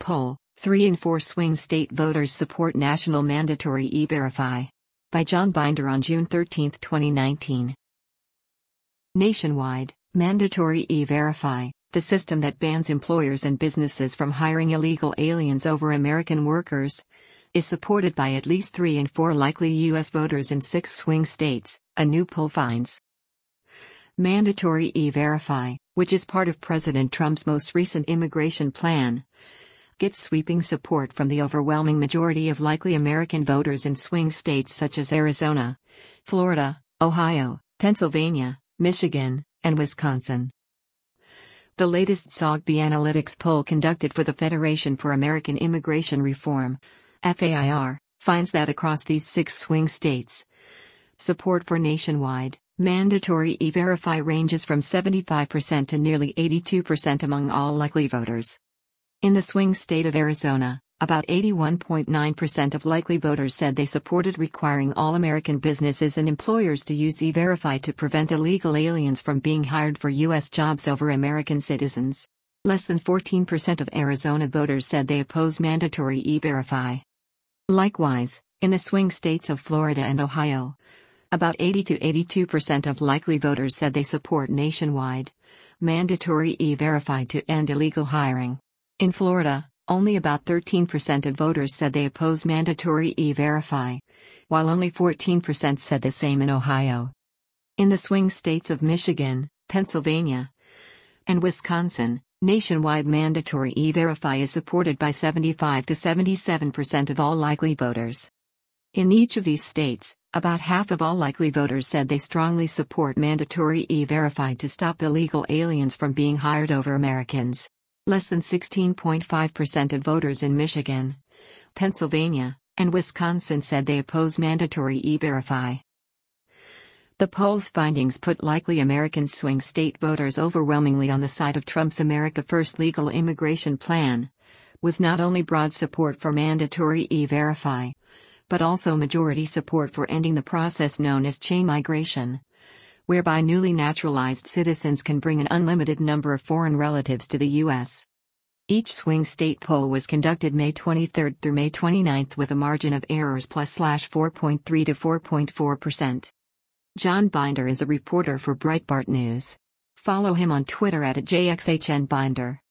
poll, 3 in 4 swing state voters support national mandatory E-Verify. By John Binder on June 13, 2019. Nationwide, mandatory E-Verify, the system that bans employers and businesses from hiring illegal aliens over American workers, is supported by at least 3 in 4 likely U.S. voters in 6 swing states, a new poll finds. Mandatory E-Verify, which is part of President Trump's most recent immigration plan, gets sweeping support from the overwhelming majority of likely American voters in swing states such as Arizona, Florida, Ohio, Pennsylvania, Michigan, and Wisconsin. The latest SOGB Analytics poll conducted for the Federation for American Immigration Reform, FAIR, finds that across these 6 swing states, support for nationwide mandatory E-Verify ranges from 75% to nearly 82% among all likely voters. In the swing state of Arizona, about 81.9% of likely voters said they supported requiring all American businesses and employers to use E-Verify to prevent illegal aliens from being hired for U.S. jobs over American citizens. Less than 14% of Arizona voters said they oppose mandatory E-Verify. Likewise, in the swing states of Florida and Ohio, about 80 to 82% of likely voters said they support nationwide mandatory E-Verify to end illegal hiring. In Florida, only about 13% of voters said they oppose mandatory E-Verify, while only 14% said the same in Ohio. In the swing states of Michigan, Pennsylvania, and Wisconsin, nationwide mandatory E-Verify is supported by 75 to 77% of all likely voters. In each of these states, about half of all likely voters said they strongly support mandatory E-Verify to stop illegal aliens from being hired over Americans. Less than 16.5% of voters in Michigan, Pennsylvania, and Wisconsin said they oppose mandatory E-Verify. The poll's findings put likely American swing state voters overwhelmingly on the side of Trump's America First legal immigration plan, with not only broad support for mandatory E-Verify, but also majority support for ending the process known as chain migration, whereby newly naturalized citizens can bring an unlimited number of foreign relatives to the U.S. Each swing state poll was conducted May 23 through May 29 with a margin of errors +4.3 to 4.4%. John Binder is a reporter for Breitbart News. Follow him on Twitter @JXHNBinder.